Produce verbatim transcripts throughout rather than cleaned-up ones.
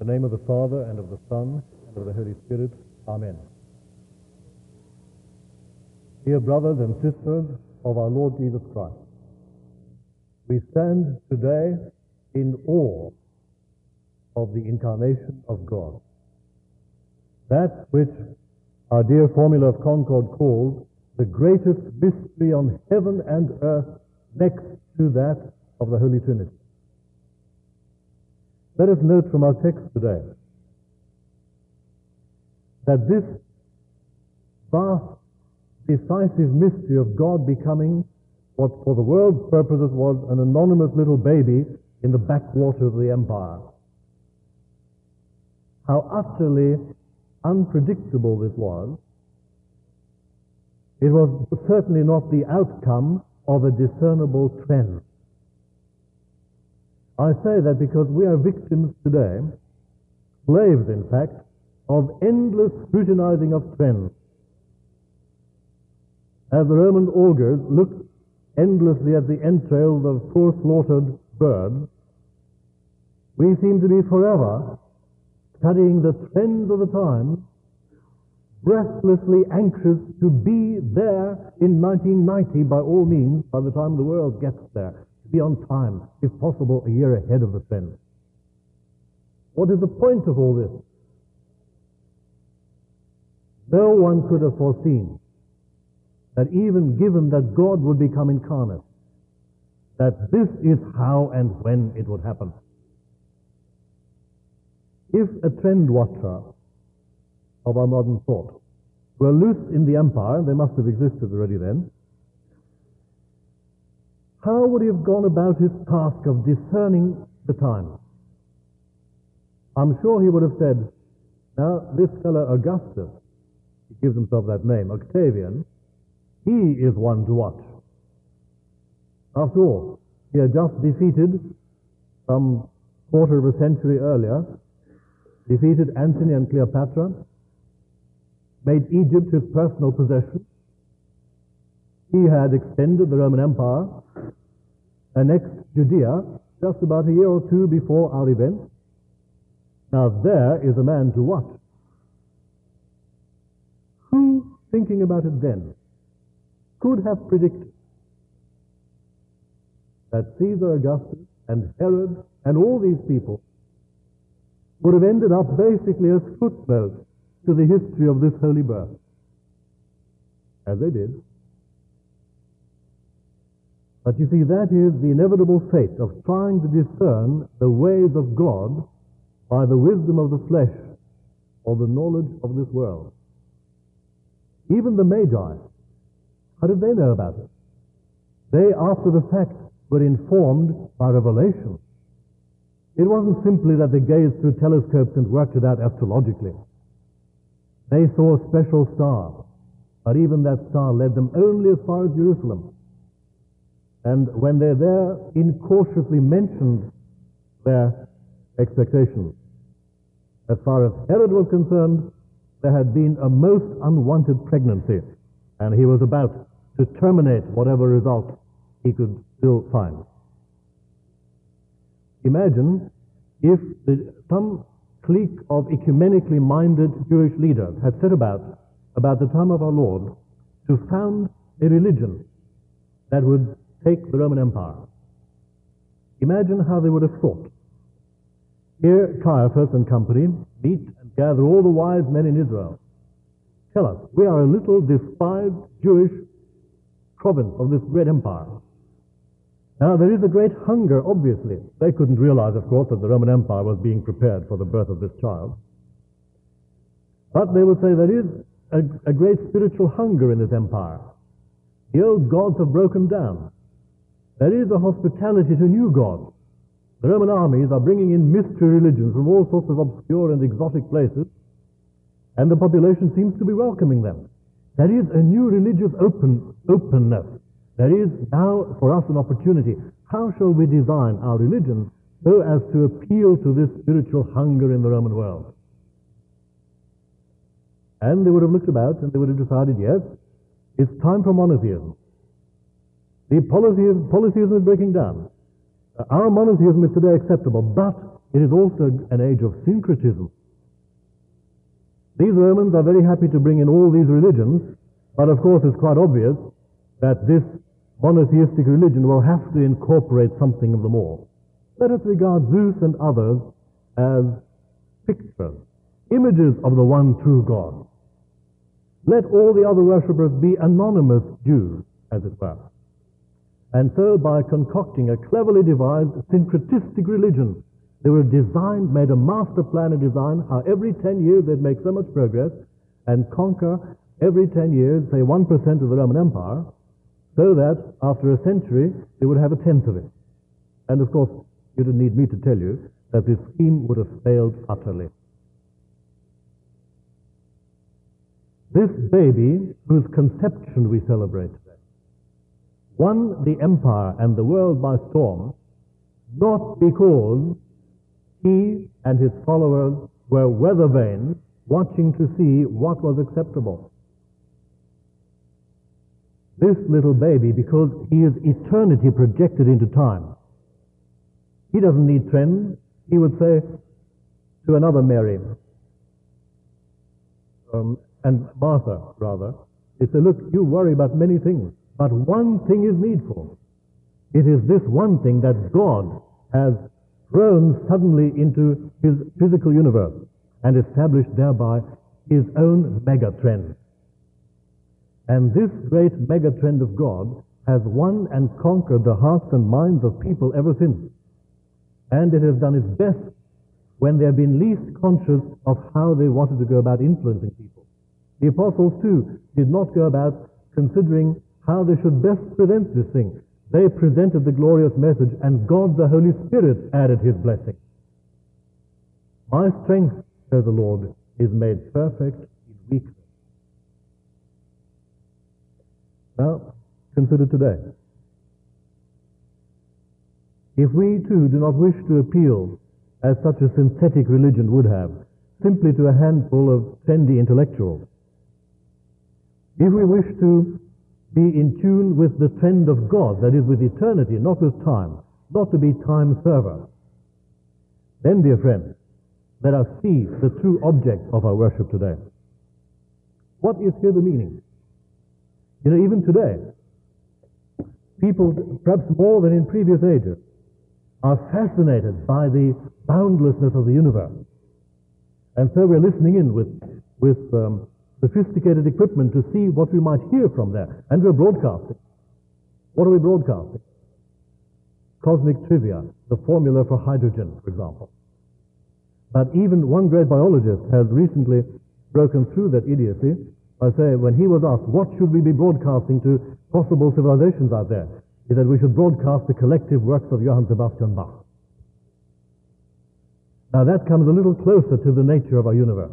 In the name of the Father, and of the Son, and of the Holy Spirit. Amen. Dear brothers and sisters of our Lord Jesus Christ, we stand today in awe of the incarnation of God. That which our dear Formula of Concord calls the greatest mystery on heaven and earth, next to that of the Holy Trinity. Let us note from our text today that this vast, decisive mystery of God becoming what for the world's purposes was an anonymous little baby in the backwater of the empire. How utterly unpredictable this was. It was certainly not the outcome of a discernible trend. I say that because we are victims today, slaves in fact, of endless scrutinizing of trends. As the Roman augurs looked endlessly at the entrails of poor slaughtered birds, we seem to be forever studying the trends of the times, breathlessly anxious to be there in nineteen ninety by all means, by the time the world gets there, to be on time, if possible a year ahead of the trend. What is the point of all this? No one could have foreseen that, even given that God would become incarnate, that this is how and when it would happen. If a trend watcher of our modern thought were loose in the empire, they must have existed already then, how would he have gone about his task of discerning the times? I'm sure he would have said, now this fellow Augustus, he gives himself that name, Octavian, he is one to watch. After all, he had just defeated, some quarter of a century earlier, defeated Antony and Cleopatra, made Egypt his personal possession. He had extended the Roman Empire, annexed Judea just about a year or two before our event. Now there is a man to watch. Who, thinking about it then, could have predicted that Caesar Augustus and Herod and all these people would have ended up basically as footnotes to the history of this holy birth, as they did? But you see, that is the inevitable fate of trying to discern the ways of God by the wisdom of the flesh or the knowledge of this world. Even the Magi, how did they know about it? They, after the fact, were informed by revelation. It wasn't simply that they gazed through telescopes and worked it out astrologically. They saw a special star, but even that star led them only as far as Jerusalem. And when they're there, incautiously mentioned their expectations. As far as Herod was concerned, there had been a most unwanted pregnancy, and he was about to terminate whatever result he could still find. Imagine if the, some clique of ecumenically minded Jewish leaders had set about, about the time of our Lord, to found a religion that would take the Roman Empire. Imagine how they would have thought. Here Caiaphas and company meet and gather all the wise men in Israel. Tell us, we are a little despised Jewish province of this great empire. Now, there is a great hunger, obviously. They couldn't realize, of course, that the Roman Empire was being prepared for the birth of this child. But they would say there is a, a great spiritual hunger in this empire. The old gods have broken down. There is a hospitality to new gods. The Roman armies are bringing in mystery religions from all sorts of obscure and exotic places, and the population seems to be welcoming them. There is a new religious open, openness. There is now for us an opportunity. How shall we design our religion so as to appeal to this spiritual hunger in the Roman world? And they would have looked about and they would have decided, yes, it's time for monotheism. The polytheism, polytheism is breaking down. Uh, our monotheism is today acceptable, but it is also an age of syncretism. These Romans are very happy to bring in all these religions, but of course it's quite obvious that this monotheistic religion will have to incorporate something of them all. Let us regard Zeus and others as pictures, images of the one true God. Let all the other worshippers be anonymous Jews, as it were. And so by concocting a cleverly devised syncretistic religion, they were designed, made a master plan and design how every ten years they'd make so much progress and conquer every ten years, say one percent of the Roman Empire, so that after a century they would have a tenth of it. And of course, you don't need me to tell you that this scheme would have failed utterly. This baby, whose conception we celebrate today, won the empire and the world by storm, not because he and his followers were weather vanes watching to see what was acceptable. This little baby, because he is eternity projected into time, he doesn't need trends. He would say to another Mary, um, and Martha, rather, he said, look, you worry about many things, but one thing is needful. It is this one thing that God has thrown suddenly into his physical universe and established thereby his own megatrend. And this great megatrend of God has won and conquered the hearts and minds of people ever since. And it has done its best when they have been least conscious of how they wanted to go about influencing people. The apostles, too, did not go about considering how they should best present this thing. They presented the glorious message, and God the Holy Spirit added his blessing. My strength, says the Lord, is made perfect in weakness. Now, consider today. If we too do not wish to appeal, as such a synthetic religion would have, simply to a handful of trendy intellectuals, if we wish to be in tune with the trend of God, that is with eternity, not with time, not to be time servers, then, dear friends, let us see the true object of our worship today. What is here the meaning? You know, even today, people, perhaps more than in previous ages, are fascinated by the boundlessness of the universe. And so we're listening in with, with um, sophisticated equipment to see what we might hear from there. And we're broadcasting. What are we broadcasting? Cosmic trivia, the formula for hydrogen, for example. But even one great biologist has recently broken through that idiocy by saying, when he was asked, what should we be broadcasting to possible civilizations out there? He said, we should broadcast the collective works of Johann Sebastian Bach. Now that comes a little closer to the nature of our universe.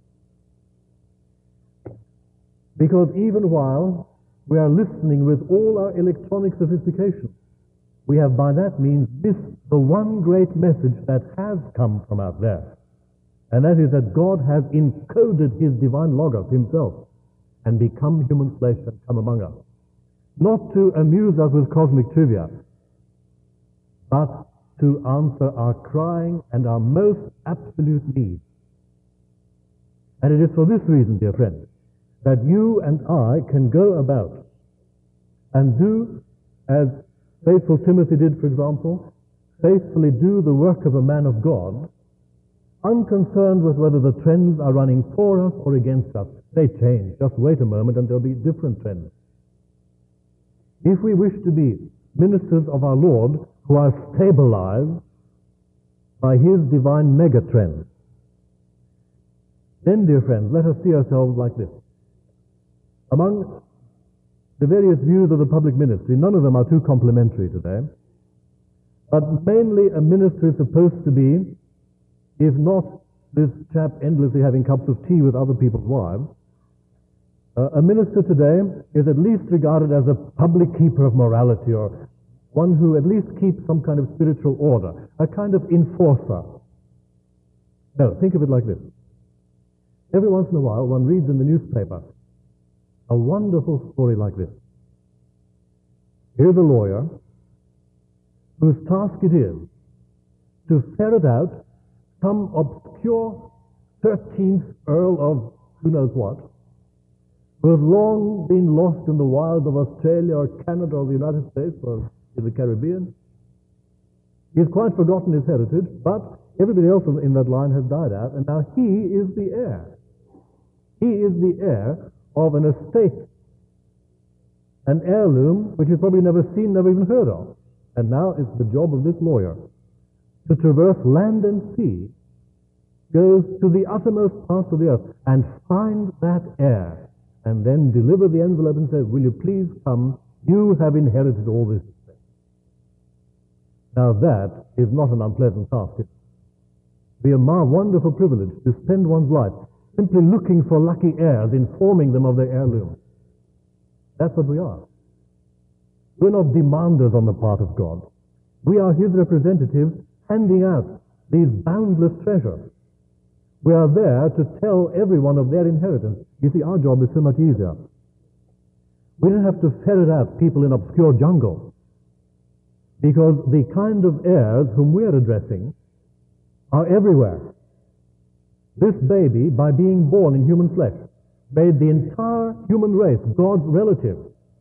Because even while we are listening with all our electronic sophistication, we have by that means missed the one great message that has come from out there. And that is that God has encoded his divine Logos himself and become human flesh and come among us. Not to amuse us with cosmic trivia, but to answer our crying and our most absolute needs. And it is for this reason, dear friends, that you and I can go about and do as faithful Timothy did, for example, faithfully do the work of a man of God, unconcerned with whether the trends are running for us or against us. They change. Just wait a moment and there'll be different trends. If we wish to be ministers of our Lord who are stabilized by his divine megatrend, then, dear friends, let us see ourselves like this. Among the various views of the public ministry, none of them are too complimentary today, but mainly a minister is supposed to be, if not this chap endlessly having cups of tea with other people's wives, uh, a minister today is at least regarded as a public keeper of morality, or one who at least keeps some kind of spiritual order, a kind of enforcer. No, think of it like this. Every once in a while one reads in the newspaper a wonderful story like this. Here's a lawyer whose task it is to ferret out some obscure thirteenth Earl of who knows what, who has long been lost in the wilds of Australia or Canada or the United States or in the Caribbean. He's quite forgotten his heritage, but everybody else in that line has died out, and now he is the heir. He is the heir of an estate, an heirloom which he's probably never seen, never even heard of. And now it's the job of this lawyer to traverse land and sea, goes to the uttermost parts of the earth, and find that heir, and then deliver the envelope and say, will you please come? You have inherited all this estate. Now that is not an unpleasant task. It would be a wonderful privilege to spend one's life simply looking for lucky heirs, informing them of their heirloom. That's what we are. We're not demanders on the part of God. We are his representatives handing out these boundless treasures. We are there to tell everyone of their inheritance. You see, our job is so much easier. We don't have to ferret out people in obscure jungles, because the kind of heirs whom we're addressing are everywhere. This baby, by being born in human flesh, made the entire human race God's relative.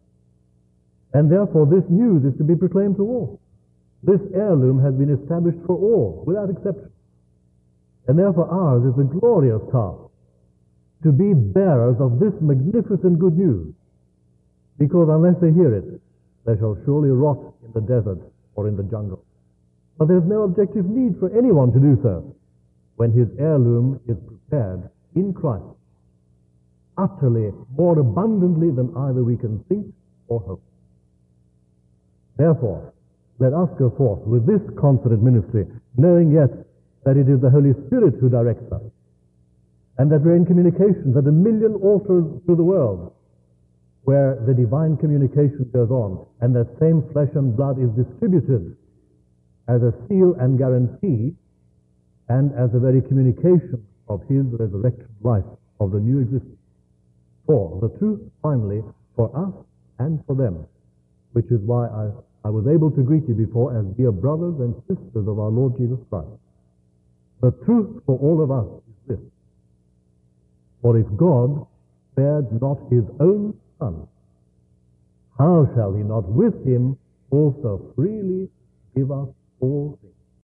And therefore this news is to be proclaimed to all. This heirloom has been established for all, without exception. And therefore ours is a glorious task to be bearers of this magnificent good news, because unless they hear it, they shall surely rot in the desert or in the jungle. But there's no objective need for anyone to do so when his heirloom is prepared in Christ, utterly more abundantly than either we can think or hope. Therefore, let us go forth with this concerted ministry, knowing yet that it is the Holy Spirit who directs us, and that we're in communications at a million altars through the world, where the divine communication goes on, and that same flesh and blood is distributed as a seal and guarantee, and as a very communication of his resurrection life, of the new existence. For the truth, finally, for us and for them, which is why I, I was able to greet you before as dear brothers and sisters of our Lord Jesus Christ. The truth for all of us is this: for if God spared not his own Son, how shall he not with him also freely give us all things?